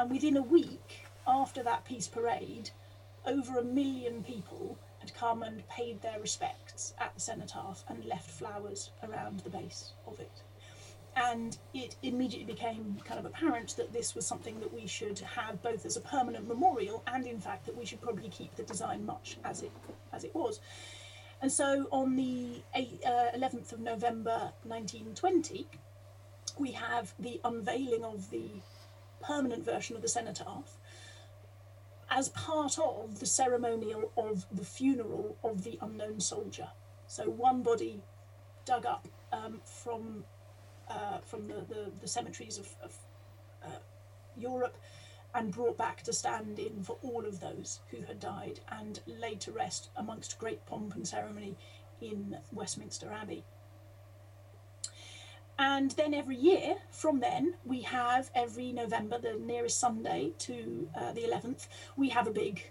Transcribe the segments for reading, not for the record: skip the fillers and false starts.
And within a week after that peace parade, over 1 million people had come and paid their respects at the cenotaph and left flowers around the base of it. And it immediately became kind of apparent that this was something that we should have both as a permanent memorial and, in fact, that we should probably keep the design much as it was. And so on the 11th of November 1920, we have the unveiling of the permanent version of the cenotaph as part of the ceremonial of the funeral of the unknown soldier. So one body dug up from the cemeteries of Europe and brought back to stand in for all of those who had died and laid to rest amongst great pomp and ceremony in Westminster Abbey. And then every year from then, we have every November, the nearest Sunday to the 11th, we have a big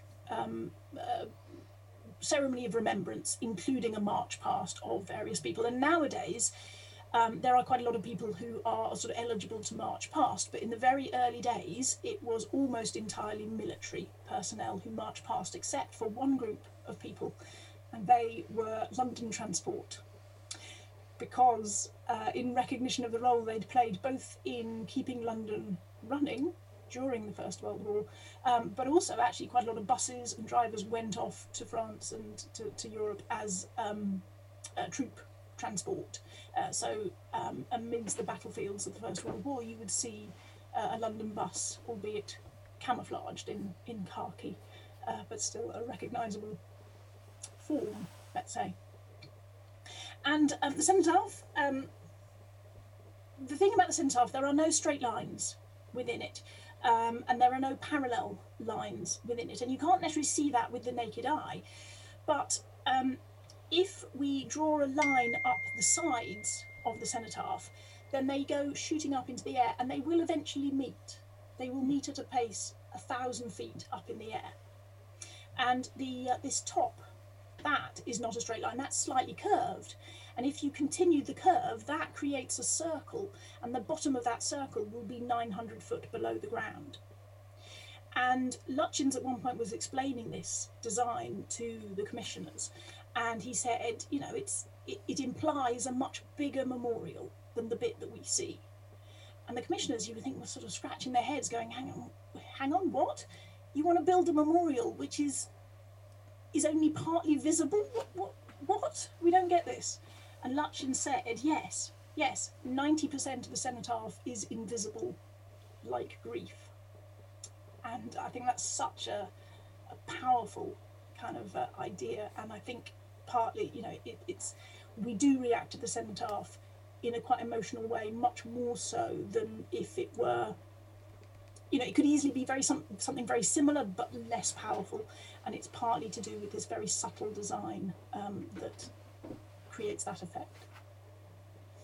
ceremony of remembrance, including a march past of various people. And nowadays, there are quite a lot of people who are sort of eligible to march past, but in the very early days, it was almost entirely military personnel who marched past, except for one group of people, and they were London Transport. Because in recognition of the role they'd played both in keeping London running during the First World War, but also actually quite a lot of buses and drivers went off to France and to Europe as troop transport. So amidst the battlefields of the First World War, you would see a London bus, albeit camouflaged in khaki, but still a recognisable form, let's say. And the cenotaph, the thing about the cenotaph, there are no straight lines within it, and there are no parallel lines within it, and you can't necessarily see that with the naked eye. But if we draw a line up the sides of the cenotaph, then they go shooting up into the air, and they will eventually meet. They will meet at a pace 1,000 feet up in the air. And this top, that is not a straight line, that's slightly curved. And if you continue the curve, that creates a circle, and the bottom of that circle will be 900 foot below the ground. And Lutjens at one point was explaining this design to the commissioners, and he said, you know, it implies a much bigger memorial than the bit that we see. And the commissioners, you would think, were sort of scratching their heads going, hang on, what? You want to build a memorial which is only partly visible? What? We don't get this. And Lutjens said, yes, 90% of the cenotaph is invisible like grief. And I think that's such a powerful kind of idea. And I think partly, you know, we do react to the cenotaph in a quite emotional way, much more so than if it were, you know, it could easily be something very similar but less powerful, and it's partly to do with this very subtle design that creates that effect.